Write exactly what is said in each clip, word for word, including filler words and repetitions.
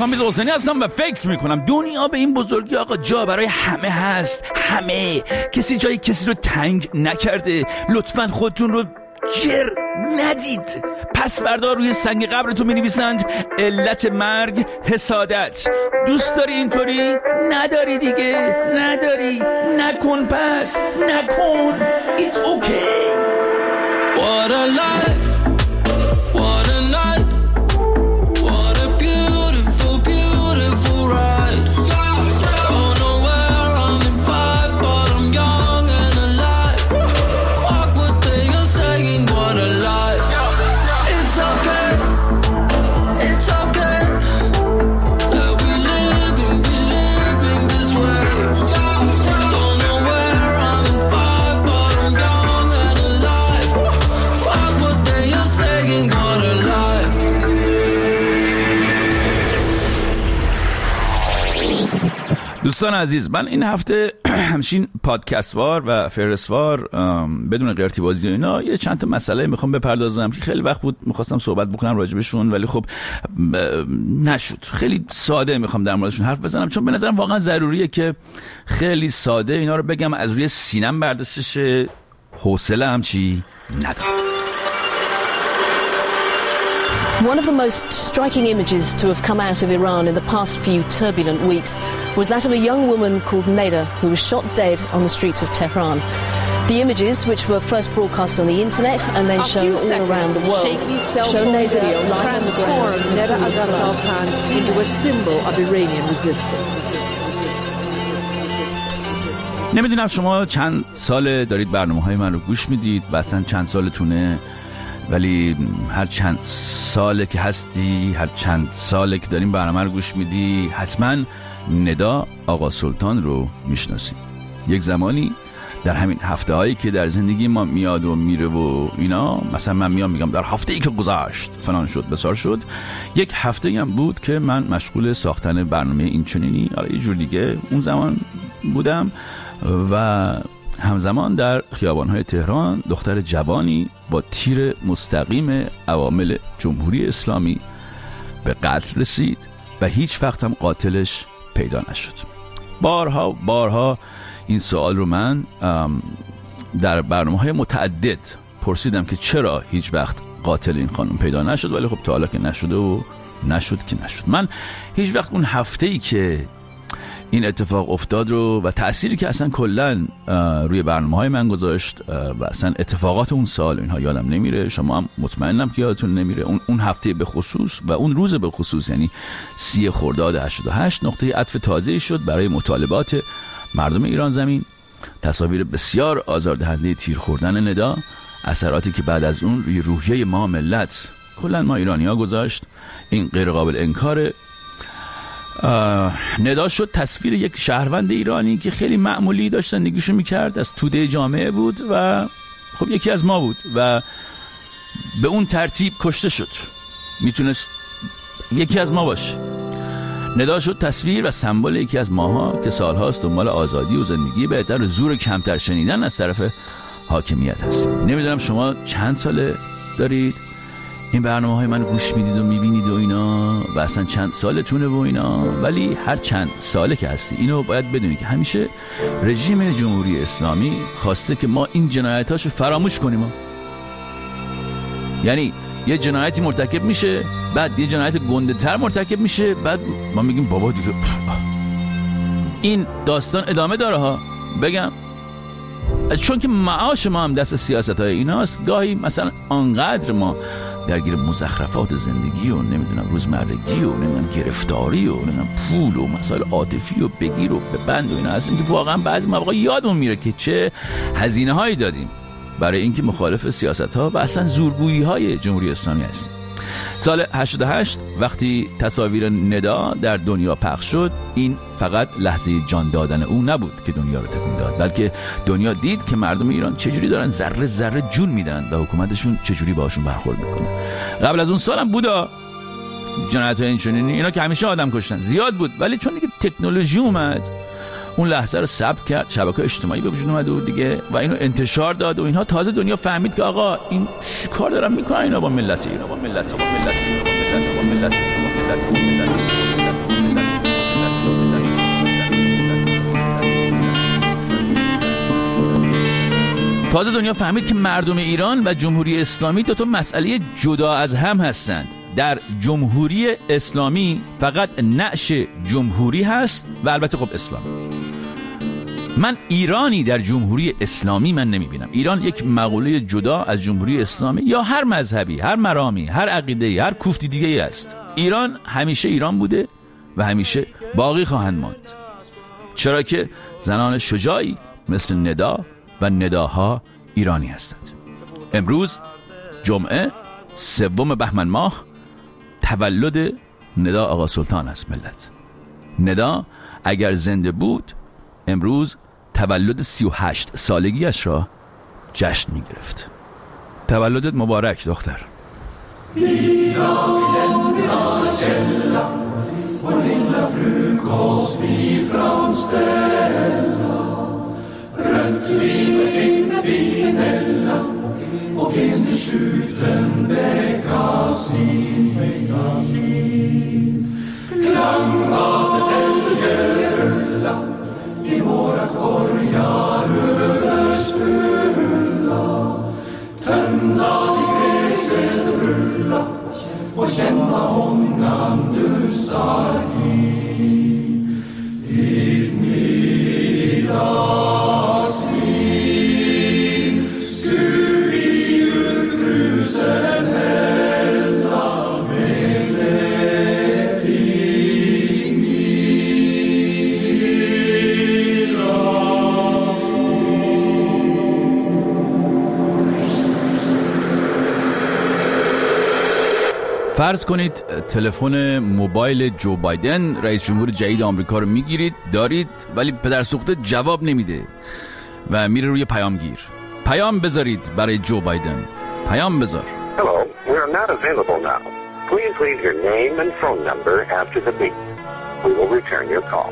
کامیز حسینی هستم و فکر میکنم دنیا به این بزرگی آقا جا برای همه هست. همه. کسی جای کسی رو تنگ نکرده. لطفاً خودتون رو جر ندید. پس فردا روی سنگ قبرتون می‌نویسند علت مرگ حسادت. دوست داری اینطوری؟ نداری دیگه. نداری. نکن پس. نکن. It's okay. What a life. What a night. What a beautiful, beautiful ride. Don't know where I'm in five, but I'm young and alive. Fuck what they are saying, what a life. It's okay, it's okay that we living, we living this way. Don't know where I'm in five, but I'm young and alive. Fuck what they are saying, what a life. دوستان عزیز، من این هفته همچین پادکستوار و فهرستوار بدون قرتی بازی و اینا یه چند تا مسئله میخوام بپردازم که خیلی وقت بود میخواستم صحبت بکنم راجبشون، ولی خب نشد. خیلی ساده میخوام در موردشون حرف بزنم، چون به نظرم واقعا ضروریه که خیلی ساده اینا رو بگم، از روی سینم برداشتش. حوصله هم چی ندارم. One of the most striking images to have come out of Iran in the past few turbulent weeks was that of a young woman called Neda, who was shot dead on the streets of Tehran. The images, which were first broadcast on the internet and then shown all around the world, show Neda transformed Neda Agha Sultan into a symbol of Iranian resistance. نمیدونم شما چند سال دارید برنامه‌های من رو گوش میدید و اصلا چند سالتونه، ولی هر چند ساله که هستی، هر چند ساله که داریم برنامه رو گوش میدی، حتما ندا آقا سلطان رو میشناسی. یک زمانی در همین هفته هایی که در زندگی ما میاد و میره و اینا، مثلا من میام میگم در هفته ای که گذشت فلان شد بسار شد، یک هفته هم بود که من مشغول ساختن برنامه این چنینی، آره یه جور دیگه اون زمان بودم و همزمان در خیابان‌های تهران دختر جوانی با تیر مستقیم عوامل جمهوری اسلامی به قتل رسید و هیچ وقت هم قاتلش پیدا نشد. بارها بارها این سوال رو من در برنامه‌های متعدد پرسیدم که چرا هیچ وقت قاتل این خانم پیدا نشد، ولی خب تا حالا که نشده و نشد که نشد. من هیچ وقت اون هفته‌ای که این اتفاق افتاد رو و تأثیری که اصلا کلن روی برنامه‌های من گذاشت و اصلا اتفاقات اون سال اینها یادم نمیره. شما هم مطمئنم که یادتون نمیره. اون اون هفته به خصوص و اون روز به خصوص، یعنی سی خرداد هشتاد و هشت، نقطه عطف تازه‌ای شد برای مطالبات مردم ایران زمین. تصاویر بسیار آزاردهنده تیر خوردن ندا، اثراتی که بعد از اون روی روحیه ما ملت کلن ما ایرانی‌ها گذاشت، این غیر قابل انکاره. ندا شد تصویر یک شهروند ایرانی که خیلی معمولی داشت زندگیشو میکرد، از توده جامعه بود و خب یکی از ما بود و به اون ترتیب کشته شد. میتونست یکی از ما باشه. ندا شد تصویر و سمبل یکی از ماها که سالهاست دنبال آزادی و زندگی بهتر و زور کمتر شنیدن از طرف حاکمیت هست. نمیدونم شما چند ساله دارید این برنامه های من گوش میدید و میبینید و اینا و اصلا چند سالتونه و اینا، ولی هر چند ساله که هستی اینو باید بدونی که همیشه رژیم جمهوری اسلامی خواسته که ما این جنایتاشو فراموش کنیم ها. یعنی یه جنایتی مرتکب میشه، بعد یه جنایت گنده تر مرتکب میشه، بعد ما میگیم بابا دیگه این داستان ادامه داره ها. بگم چون که معاش ما هم دست سیاست های ایناست، گاهی مثلا آنقدر ما درگیر مزخرفات زندگی و نمیدونم روزمرگی و نمیدونم گرفتاری و نمیدونم پول و مسائل عاطفی و بگیر و ببند و اینا هستیم که واقعا بعضی مواقع یادمون میره که چه هزینه هایی دادیم برای اینکه مخالف سیاست ها و اصلا زورگویی های جمهوری اسلامی هستیم. سال هشتاد و هشت وقتی تصاویر ندا در دنیا پخش شد، این فقط لحظه جان دادن او نبود که دنیا رو تکون داد، بلکه دنیا دید که مردم ایران چجوری دارن ذره ذره جون میدن و حکومتشون چجوری باهاشون برخورد میکنه. قبل از اون سالم بودا جنایت‌های این چنینی، اینا که همیشه آدم کشتن زیاد بود، ولی چون دیگه تکنولوژی اومد اون لحظه رو ثبت کرد، شبکه اجتماعی به وجود اومد و دیگه و اینو انتشار داد و اینها، تازه دنیا فهمید که آقا این چیکار دارن میکنن اینا با ملت ایران، با ملت با ملت با ملت با ملت با ملت تازه دنیا فهمید که مردم ایران و جمهوری اسلامی دو تا مسئله جدا از هم هستند. در جمهوری اسلامی فقط نعش جمهوری هست و البته خب اسلامی. من ایرانی در جمهوری اسلامی من نمیبینم. ایران یک مقوله جدا از جمهوری اسلامی یا هر مذهبی، هر مرامی، هر عقیده، هر کوفتی دیگه است. ایران همیشه ایران بوده و همیشه باقی خواهند ماند، چرا که زنان شجاعی مثل ندا و نداها ایرانی هستند. امروز جمعه سوم بهمن ماه تولد ندا آقا سلطان است. ملت، ندا اگر زنده بود امروز تولد سی و هشت سالگیش را جشن می گرفت. تولدت مبارک دختر. I vårat korgar översfulla, tömda i gräset rulla och känna ångan dusar fin. Ditt middagsvin sur vi ur krusen hälla med lätting i. فرض کنید تلفن موبایل جو بایدن رئیس جمهور جدید آمریکا رو میگیرید، دارید، ولی پدر سوخته جواب نمیده و میره روی پیامگیر. پیام بذارید برای جو بایدن. پیام بذار. Hello, we are not available now. Please leave your name and phone number after the beep. We will return your call.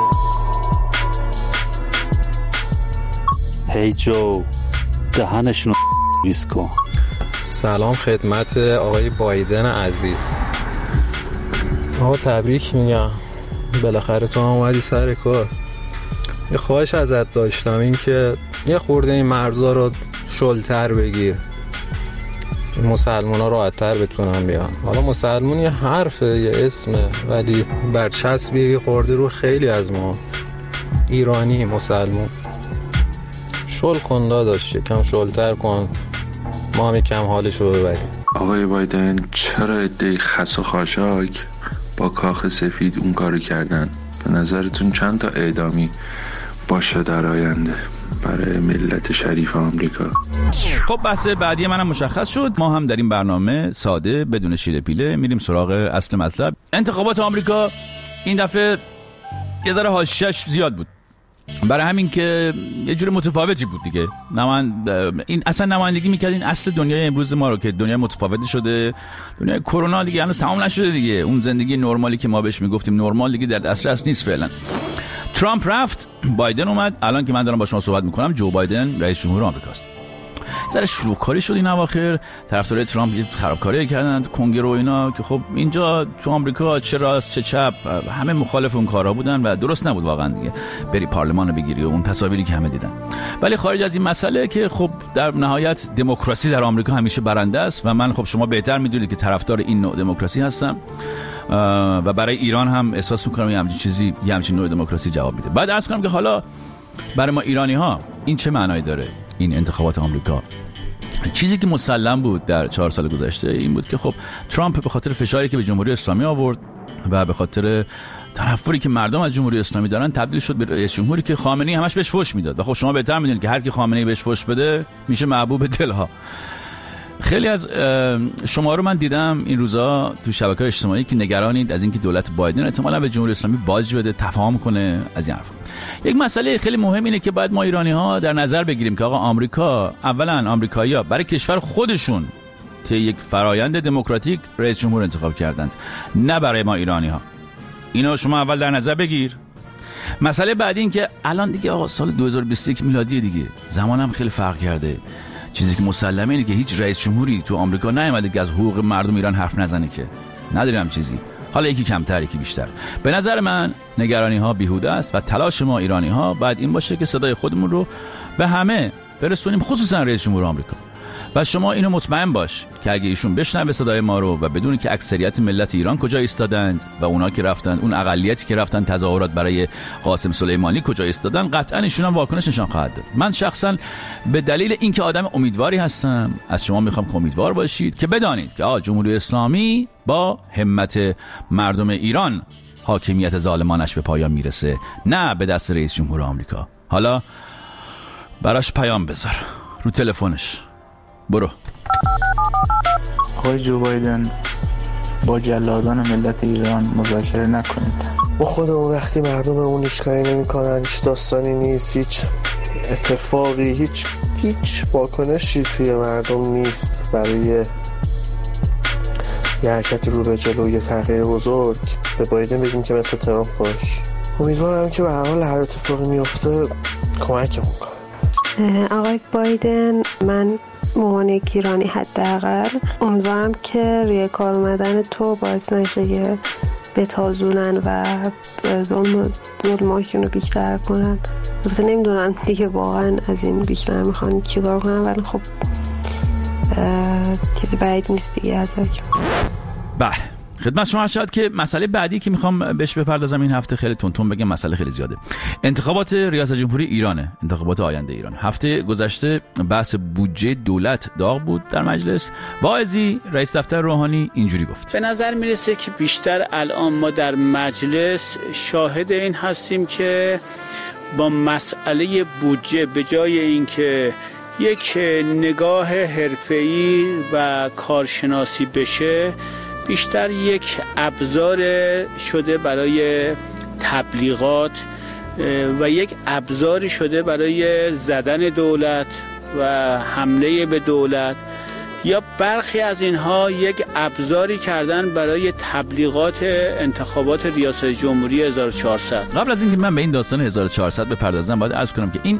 Hey جو، دهنشون رو ریز کن. سلام خدمت آقای بایدن عزیز. آقا تبریک میگم، بالاخره تو هم اومدی سر کار. یه خواهش ازت داشتم، این که یه خورده این مرزا رو شلتر بگیر، این مسلمان ها راحت‌تر بتونن بیان. حالا مسلمون یه حرفه، یه اسمه، ولی برچسبی یه خورده رو خیلی از ما ایرانی مسلمون. شل کن داداش، یکم شلتر کن، ما هم یکم حالشو ببریم. آقای بایدن چرا عده‌ای خس و خاشاک با کاخ سفید اون کارو کردن؟ به نظرتون چند تا اعدامی باشه در آینده برای ملت شریف آمریکا؟ خب بحث بعدی منم مشخص شد. ما هم در این برنامه ساده بدون شیله پیله میریم سراغ اصل مطلب. انتخابات آمریکا این دفعه یه ذره حاشیه‌اش زیاد بود، برای همین که یه جور متفاوتی بود دیگه. نماند این اصلا نمایندگی میکرد این اصل دنیای امروز ما رو که دنیا متفاوتی شده. دنیای کرونا دیگه هنوز تمام نشده دیگه. اون زندگی نرمالی که ما بهش میگفتیم نرمال دیگه در دسترس نیست فعلا. ترامپ رفت، بایدن اومد. الان که من دارم با شما صحبت میکنم جو بایدن رئیس جمهور آمریکاست. ذره شلوغکاری شد این اواخر، طرفدارای ترامپ یه خرابکاری کردن تو کنگره و اینا که خب اینجا تو آمریکا چه راست چه چپ همه مخالف اون کارا بودن و درست نبود واقعا دیگه بری پارلمان رو بگیری و اون تصاویری که همه دیدن. ولی خارج از این مسئله که خب در نهایت دموکراسی در آمریکا همیشه برنده است و من خب شما بهتر میدونید که طرفدار این نوع دموکراسی هستم و برای ایران هم احساس میکنم یه همچین چیزی یه همچین نوع دموکراسی جواب میده. بعد عرض کنم که حالا برای ما ایرانی ها این چه معنایی داره این انتخابات آمریکا؟ چیزی که مسلم بود در چهار سال گذشته این بود که خب ترامپ به خاطر فشاری که به جمهوری اسلامی آورد و به خاطر تنفری که مردم از جمهوری اسلامی دارن تبدیل شد به رئیس جمهوری که خامنه‌ای همش بهش فحش میداد و خب شما بهتر میدونید که هر کی خامنه‌ای بهش فحش بده میشه محبوب دلها. خیلی از شما رو من دیدم این روزا تو شبکه‌های اجتماعی که نگرانید از اینکه دولت بایدن احتمالاً به جمهوری اسلامی باج بده، تفاهم کنه از این حرفا. یک مسئله خیلی مهم اینه که باید ما ایرانی‌ها در نظر بگیریم که آقا آمریکا، اولا آمریکایی‌ها برای کشور خودشون طی یک فرایند دموکراتیک رئیس جمهور انتخاب کردند، نه برای ما ایرانی‌ها. اینو شما اول در نظر بگیر. مسئله بعدی این که الان دیگه آقا سال دو هزار و بیست و یک میلادی دیگه، زمانم خیلی فرق کرده. چیزی که مسلمه اینه که هیچ رئیس جمهوری تو آمریکا نیومده که از حقوق مردم ایران حرف نزنه، که نداریم چیزی. حالا یکی کمتر یکی بیشتر. به نظر من نگرانی ها بیهوده است و تلاش ما ایرانی ها باید این باشه که صدای خودمون رو به همه برسونیم، خصوصا رئیس جمهور آمریکا. و شما اینو مطمئن باش که اگه ایشون بشنوه صدای ما رو و بدونی که اکثریت ملت ایران کجا ایستادند و اونا که رفتن، اون اقلیتی که رفتن تظاهرات برای قاسم سلیمانی کجا ایستادن، قطعا ایشون هم واکنش نشان خواهد داد. من شخصا به دلیل اینکه آدم امیدواری هستم از شما میخوام که امیدوار باشید که بدانید که آ جمهوری اسلامی با همت مردم ایران حاکمیت ظالمانش به پایان میرسه، نه به دست رئیس جمهور آمریکا. حالا براش پیام بذار رو تلفنش. برو. آقای جو بایدن، با جلادان ملت ایران مذاکره نکنید. با خودمون وقتی مردممون هیچ کاری نمی‌کنن، هیچ داستانی نیست، هیچ اتفاقی، هیچ هیچ واکنشی توی مردم نیست برای یه حرکت رو به جلو، یه تغییر بزرگ، به بایدن بگیم که مثل ترامپ باش. امیدوارم که به هر حال هر اتفاقی میفته کمکمون کنه. آقای بایدن، من مهمان ایرانی حداقل امیدوارم که روی کار اومدن تو باعث نشه که بتازونن و ظلم ظلماشون رو بیشتر کنن. البته نمیدونم دیگه واقعا از این بیشتر میخوان چیکار کنن، ولی خب چیزی بعید نیست دیگه ازش. بله، خدمت شما شد که مسئله بعدی که میخوام بهش بپردازم این هفته خیلی تونتون بگم، مسئله خیلی زیاده. انتخابات ریاست جمهوری ایرانه، انتخابات آینده ایران. هفته گذشته بحث بودجه دولت داغ بود در مجلس. واعظی رئیس دفتر روحانی اینجوری گفت: به نظر میرسه که بیشتر الان ما در مجلس شاهد این هستیم که با مسئله بودجه به جای اینکه یک نگاه حرفه‌ای و کارشناسی بشه، بیشتر یک ابزار شده برای تبلیغات و یک ابزاری شده برای زدن دولت و حمله به دولت، یا برخی از اینها یک ابزاری کردن برای تبلیغات انتخابات ریاست جمهوری هزار و چهارصد. قبل از اینکه من به این داستان هزار و چهارصد بپردازم، باید عرض کنم که این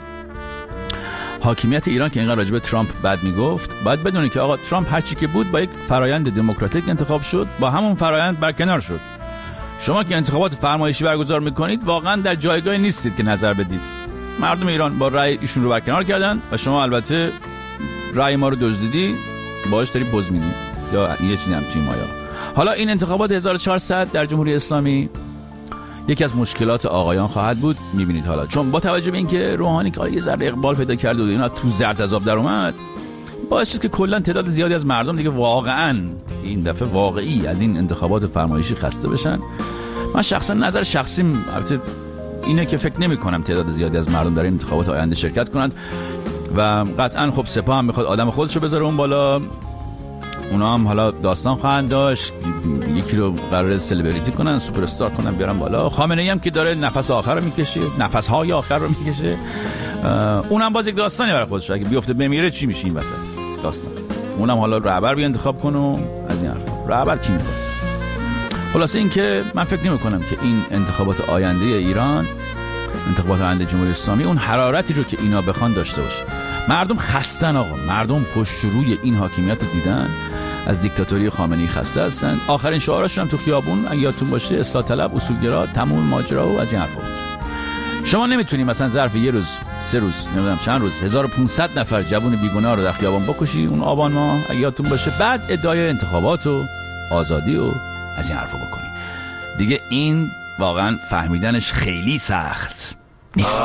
حاکمیت ایران که اینقدر راجع به ترامپ بد میگفت، باید بدونید که آقا ترامپ هر چی که بود با یک فرایند دموکراتیک انتخاب شد، با همون فرایند برکنار شد. شما که انتخابات فرمایشی برگزار میکنید واقعا در جایگاهی نیستید که نظر بدید. مردم ایران با رأی ایشون رو برکنار کردن و شما البته رأی ما رو دزدیدی، باهاش داری پوز میدی یا یه چیزی هم توی مایا. حالا این انتخابات هزار و چهارصد در جمهوری اسلامی یکی از مشکلات آقایان خواهد بود. میبینید حالا چون با توجه به اینکه روحانی که یه ذره اقبال پیدا کرده و اینا تو زرد عذاب در اومد، باعث شد که کلا تعداد زیادی از مردم دیگه واقعا این دفعه واقعی از این انتخابات فرمایشی خسته بشن. من شخصا نظر شخصیم البته اینه که فکر نمی کنم تعداد زیادی از مردم در این انتخابات آینده شرکت کنند و قطعا خب سپاه هم میخواد آدم خودشو بذاره اون بالا. اونا هم حالا داستان خواهند داشت، یکی رو قراره سلبریتی کنن، سوپر استار کنن بیارن بالا. خامنه‌ای هم که داره نفس آخر رو میکشه، نفس های آخر رو میکشه، اونم باز یک داستانی برای خودش، اگه بیفته بمیره چی میشه این وسط داستان. اونم حالا رهبر بی انتخاب کنه و از این حرفا. رهبر کی میکنه؟ خلاصه این که من فکر نمی کنم که این انتخابات آینده ایران، انتخابات آینده جمهوری اسلامی، اون حرارتی رو که اینا بخوان داشته باشه. مردم خستن آقا، مردم پشت روی این حاکمیت رو دیدن، از دیکتاتوری خامنه‌ای خسته هستن. آخرین شعارشون هم تو خیابون اگه یادتون باشه اصلاح طلب، اصولگرا، تموم ماجرا و از این حرفا. شما نمیتونی مثلا ظرف یه روز، سه روز، نمیدونم چند روز، هزار و پانصد نفر جوون بیگناه رو در خیابان بکشی اون آبان ماه اگه یادتون باشه، بعد ادعای انتخابات و آزادی و از این حرفا بکنی. دیگه این واقعا فهمیدنش خیلی سخت نیست.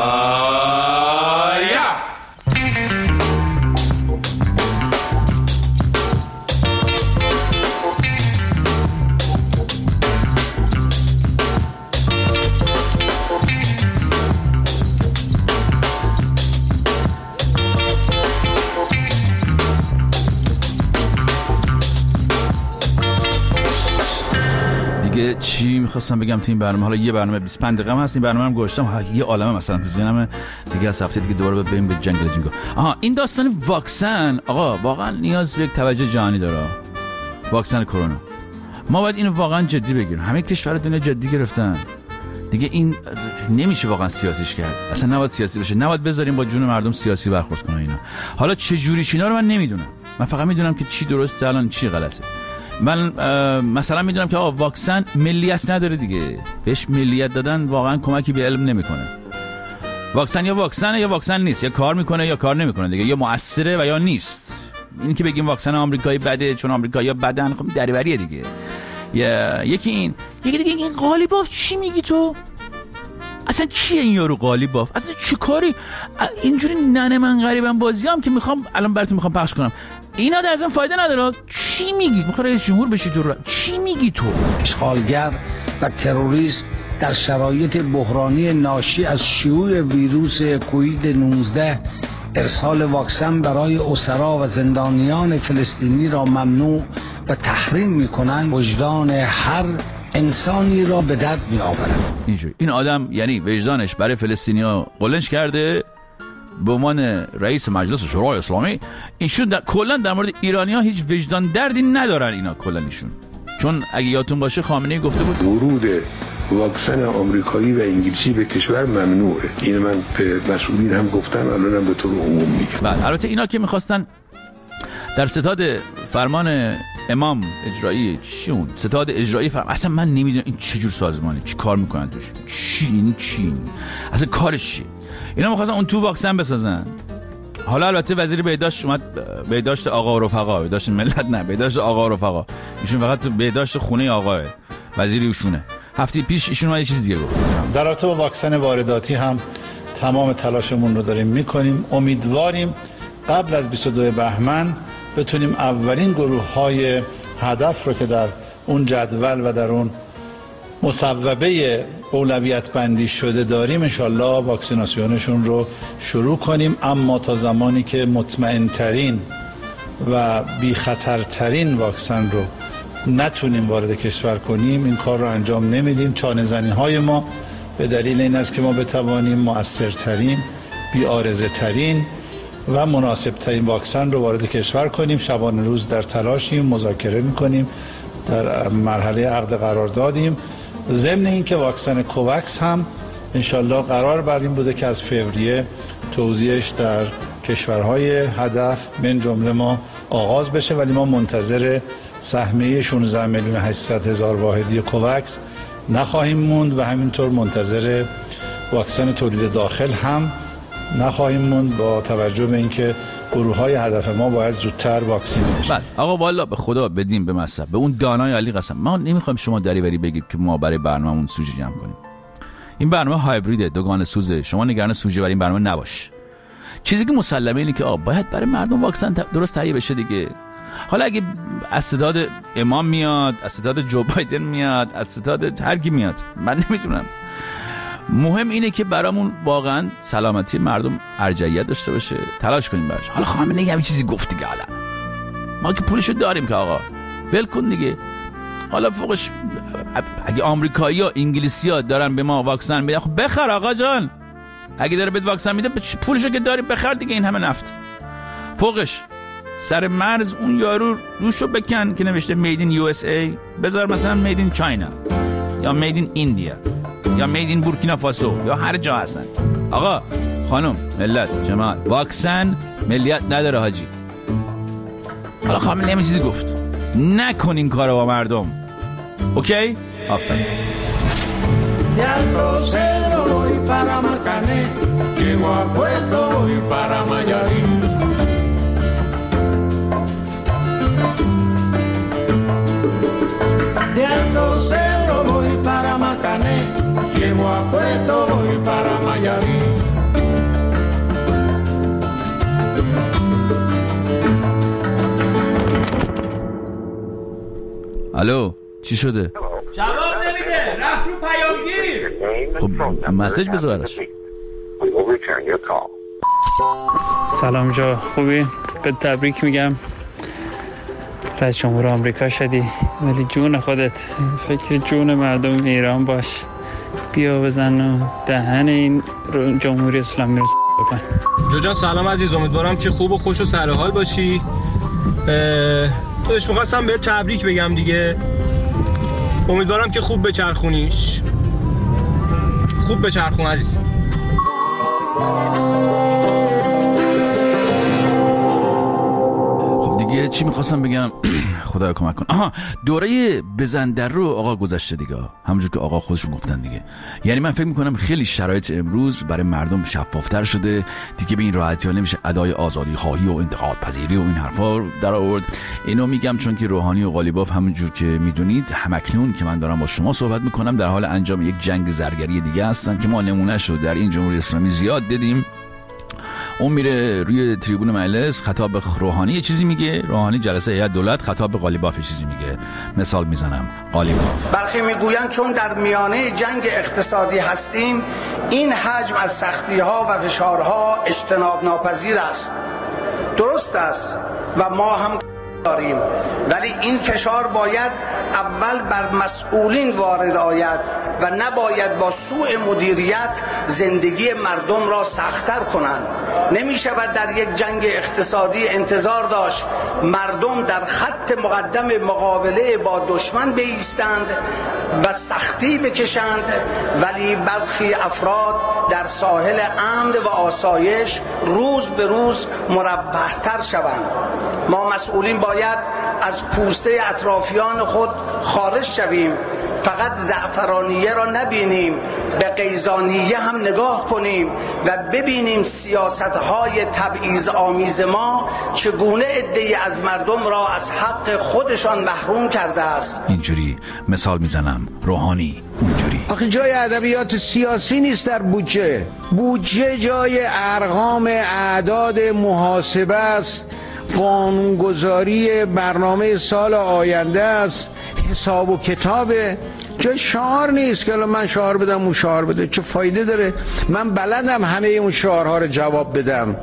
چی میخواستم بگم تو این برنامه؟ حالا یه برنامه بیست و پنج دقیقه هست، این برنامه رو گذاشتم، یه عالمه مثلا تو ذهنم دیگه، از هفته دیگه دوباره بریم به جنگل جنگو. آها، این داستان واکسن آقا واقعا نیاز به یک توجه جهانی داره. واکسن کرونا ما باید اینو واقعا جدی بگیریم. همه کشورها دنیا جدی گرفتن دیگه، این نمیشه واقعا سیاسیش کرد، اصلا نباید سیاسی بشه، نباید بذاریم با جون مردم سیاسی برخورد کنه اینا. حالا چه جوری چینا رو من نمیدونم، من فقط میدونم که چی درسته الان چی غلطه. من مثلا میدونم که آقا واکسن ملیت نداره دیگه، بهش ملیت دادن واقعا کمکی به علم نمیکنه. واکسن یا واکسنه یا واکسن نیست، یا کار میکنه یا کار نمیکنه دیگه، یا مؤثره و یا نیست. این که بگیم واکسن آمریکایی بده چون آمریکایی‌ها بدن، خب دریوریه دیگه. یا یکی این، یکی دیگه این قالیباف چی میگی تو؟ اصلا کیه این یارو قالیباف؟ اصلا چی کاری؟ اینجوری ننه من غریبم بازیام که میخوام الان براتون میخوام پخش کنم. اینا در اصلا فایده نداره. چی میگی؟ میخوای رئیس جمهور بشی تو را. چی میگی تو؟ اشغالگر و تروریست در شرایط بحرانی ناشی از شیوع ویروس کووید نوزده ارسال واکسن برای اسرا و زندانیان فلسطینی را ممنوع و تحریم میکنند، وجدان هر انسانی را به درد میآورد. اینجوری این آدم یعنی وجدانش برای فلسطینیا قلنج کرده به عنوان رئیس مجلس شورای اسلامی. ایشون در کلا در مورد ایرانی‌ها هیچ وجدان دردی ندارن اینا کلا ایشون. چون اگه یادتون باشه خامنه‌ای گفته بود ورود واکسن آمریکایی و انگلیسی به کشور ممنوعه. این من به مسئولین هم گفتم، الانم به طور عموم میگم. بله البته اینا که می‌خواستن در ستاد فرمان امام اجرایی چیون ستاد اجرایی فرمان، اصلا من نمیدونم این چه جور سازمانی چی کار میکنن توش، چی این چی اصلا کارش چیه. اینا می‌خواستن اون تو واکسن بسازن. حالا البته وزیر بهداشت اومد، بهداشت آقا و رفقا، بهداشت ملت نه، بهداشت آقا و رفقا، ایشون فقط تو بهداشت خونه آقاه وزیری ایشونه. هفته پیش ایشون اومد یه چیز دیگه گفت. در رابطه با واکسن وارداتی هم تمام تلاشمون رو داریم میکنیم. امیدواریم قبل از بیست و دو بهمن بتونیم اولین گروه‌های هدف رو که در اون جدول و در اون مصوبه اولویت بندی شده داریم انشالله واکسیناسیونشون رو شروع کنیم. اما تا زمانی که مطمئن ترین و بی خطرترین واکسن رو نتونیم وارد کشور کنیم این کار رو انجام نمیدیم. چانه زنی های ما به دلیل این است که ما بتوانیم مؤثرترین، بی عارضه ترین و مناسب ترین واکسن رو وارد کشور کنیم. شبانه روز در تلاشیم، مذاکره میکنیم، در مرحله عقد قرار دادیم. ضمن این که واکسن کوواکس هم انشالله قرار بر این بوده که از فوریه توزیعش در کشورهای هدف من جمله ما آغاز بشه، ولی ما منتظر سهمیه شانزده میلیون و هشتصد هزار واحدی کوواکس نخواهیم موند و همینطور منتظر واکسن تولید داخل هم نخواهیم موند با توجه به اینکه گروه‌های هدف ما باید زودتر واکسینه بشن. بله آقا والا به خدا بدیم به مصرف، به اون دانای علی قسم. ما نمیخوایم شما دریوری بگید که ما برای برنامه‌مون سوژه جمع کنیم. این برنامه هایبریده، دوگانه سوزه. شما نگران سوژه برای این برنامه نباش. چیزی که مسلمه اینه که آقا باید برای مردم واکسن درست تهیه بشه دیگه. حالا اگه از ستاد امام میاد، از ستاد جو بایدن میاد، از ستاد هر کی میاد، من نمیدونم. مهم اینه که برامون واقعا سلامتی مردم ارجحیت داشته باشه، تلاش کنیم براش. حالا خامنه‌ای هم چیزی گفت دیگه، حالا ما که پولشو داریم که آقا ول کن دیگه. حالا فوقش اگه آمریکایی‌ها انگلیسی‌ها دارن به ما واکسن میدن، خب بخر آقا جان. اگه داره بهت واکسن میده پولشو که داری بخر دیگه. این همه نفت فوقش سر مرز اون یارو روشو بکن که نوشته مید این یو اس ای، بذار مثلا مید این چاینا یا مید این ایندیا یا مید این بورکینافاسو یا هر جا هستن. آقا خانم ملت جماعت، واکسن ملیت نداره حاجی. حالا خامنه‌ای هم چیزی گفت، نکن این کارو با مردم. اوکی؟ آفرین. De Alto Cedro voy para Marcané, llego a Puerto voy para Mayarín. De Alto Cedro voy para Marcané, llego a Puerto voy para Mayarín. الو چی شده؟ جواب نمیده، رفت رو پیامگیر. خب مسیج بذار براش. سلام جا خوبی؟ به تبریک میگم، رئیس جمهور آمریکا شدی، ولی جون خودت فکر جون مردم ایران باش. بیا بزن و دهن این جمهوری اسلامی رو بکن. جو جان سلام عزیز، امیدوارم که خوب و خوش و سر حال باشی. توش میخواستم بهت تبریک بگم دیگه. امیدوارم که خوب بچرخونیش، خوب بچرخون عزیز. خب دیگه دیگه چی میخواستم بگم؟ خدا کمک کن. آها، دوره بزندر رو آقا گذشته دیگه، همونجور که آقا خودشون گفتن دیگه. یعنی من فکر میکنم خیلی شرایط امروز برای مردم شفافتر شده دیگه، به این راحتی ها نمیشه ادای آزادی خواهی و انتقاد پذیری و این حرفا در آورد. اینو میگم چون که روحانی و قالیباف همونجور که میدونید همکنون که من دارم با شما صحبت میکنم در حال انجام یک جنگ زرگری دیگه هستن که ما نمونهش رو در این جمهوری اسلامی زیاد دیدیم. اون میره روی تریبون مجلس خطاب به روحانی یه چیزی میگه، روحانی جلسه هیئت دولت خطاب به قالیباف یه چیزی میگه. مثال میزنم، قالیباف: برخی میگویند چون در میانه جنگ اقتصادی هستیم این حجم از سختی ها و فشارها اجتناب ناپذیر است. درست است و ما هم داریم، ولی این فشار باید اول بر مسئولین وارد آید و نباید با سوء مدیریت زندگی مردم را سخت‌تر کنند. نمی شود در یک جنگ اقتصادی انتظار داشت مردم در خط مقدم مقابله با دشمن بایستند و سختی بکشند، ولی برخی افراد در ساحل امن و آسایش روز به روز مرفه‌تر شوند. ما مسئولین باید از پوسته اطرافیان خود خارج شویم، فقط زعفرانیه را نبینیم، به قیزانیه هم نگاه کنیم و ببینیم سیاست‌های تبعیض آمیز ما چگونه عده‌ای از مردم را از حق خودشان محروم کرده است. اینجوری مثال میزنم، روحانی اونجوری. آخه جای ادبیات سیاسی نیست در بودجه. بودجه جای ارقام، اعداد، محاسبه است، قانونگذاری برنامه سال آینده است، حساب و کتابه. جای شعار نیست که من شعار بدم اون شعار بده. چه فایده داره؟ من بلدم همه اون شعارها رو جواب بدم.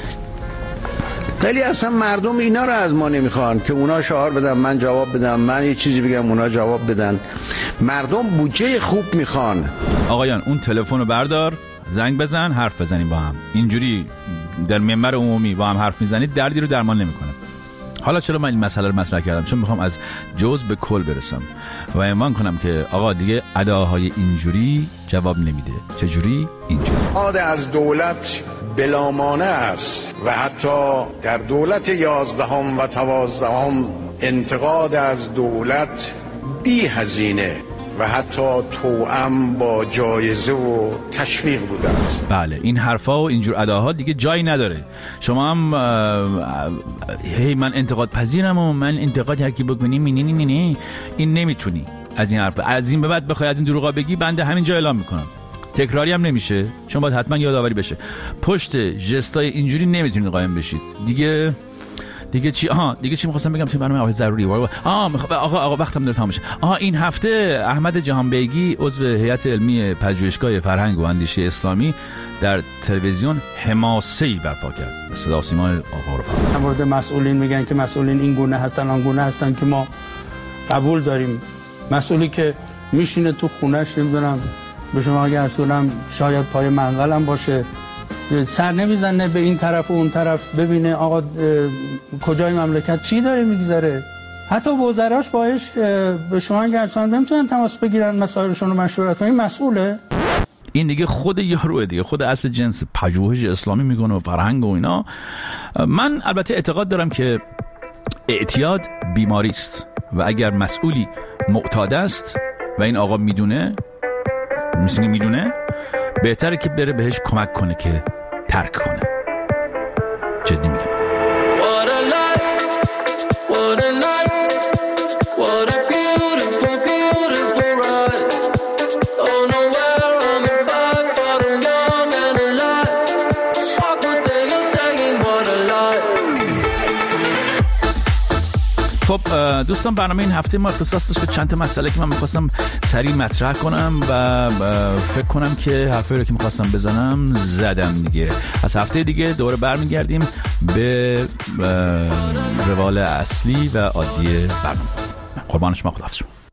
خیلی اصلا مردم اینا رو از ما نمیخوان که اونا شعار بدن من جواب بدم، من یه چیزی بگم اونا جواب بدن. مردم بودجه خوب میخوان. آقایان اون تلفن رو بردار، زنگ بزن، حرف بزنیم با هم. اینجوری در منبر عمومی با هم حرف میزنید دردی رو درمان نمیکنه. حالا چرا من این مسئله رو مطرح کردم؟ چون میخوام از جزء به کل برسم و عنوان کنم که آقا دیگه اداهای اینجوری جواب نمیده. چجوری؟ اینجوری. انتقاد از دولت بلامانه است و حتی در دولت یازدهم و دوازدهم انتقاد از دولت بی هزینه و حتی توأم با جایزه و تشویق بوده است. بله، این حرفا و اینجور اداها دیگه جایی نداره. شما هم هی من انتقاد پذیرم و من انتقاد هر کی بکنی می نه نه نه این نمیتونی. از این حرف از این به بعد بخوای از این دروغا بگی بنده همینجا اعلام میکنم تکراری هم نمیشه، چون باید حتما یادآوری بشه. پشت ژستای اینجوری نمیتونید قایم بشید دیگه. دیگه چی؟ آها دیگه چی می‌خواستم بگم؟ چه برنامه آقای ضروری آها آقا آقا وقتم داره تمام میشه. آها این هفته احمد جهانبیگی عضو هیئت علمی پژوهشگاه فرهنگ و اندیشه اسلامی در تلویزیون حماسه‌ای برپا کرد. صدا و سیما آقا رو در مورد مسئولین میگن که مسئولین این گونه هستن آن گونه هستن که ما قبول داریم. مسئولی که میشینه تو خونه‌اش نمیدونم به شما اگه اصولا شاید پای منقلم باشه، سر نمیزنه به این طرف و اون طرف ببینه آقا کجای مملکت چی داره میگذره. حتی وزراش باش به شما اگه اصلا نمیتونن تماس بگیرن مسائلشون رو مشورت کنن. این مسئوله. این دیگه خود یاروه دیگه، خود اصل جنس پژوهش اسلامی میکنه و فرهنگ و اینا. من البته اعتقاد دارم که اعتیاد بیماری است و اگر مسئولی معتاد است و این آقا میدونه مثلا میدونه بهتره که بره بهش کمک کنه که ترک کنه. جدی میگم. What a life, what a night, what a beautiful, beautiful ride. Don't know where I'm in back, but I'm young and alive. Fuck what they are saying, what a life. خب دوستان برنامه این هفته ما اختصاص داشت به چند تا مسئله که من میخواستم سریع مطرح کنم و فکر کنم که حرفی رو که میخواستم بزنم زدم دیگه. از هفته دیگه دوره برمیگردیم به روال اصلی و عادی برنامه. قربان شما، خداحافظ شما.